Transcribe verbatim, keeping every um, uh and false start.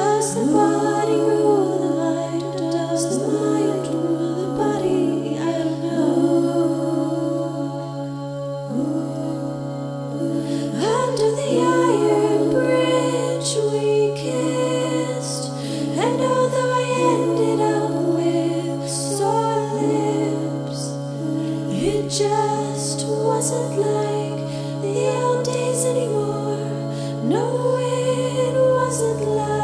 Does the body rule the mind, or does the mind rule the body? I don't know. Under the iron bridge we kissed, and although I ended up with sore lips, it just wasn't like the old days anymore. No, it wasn't like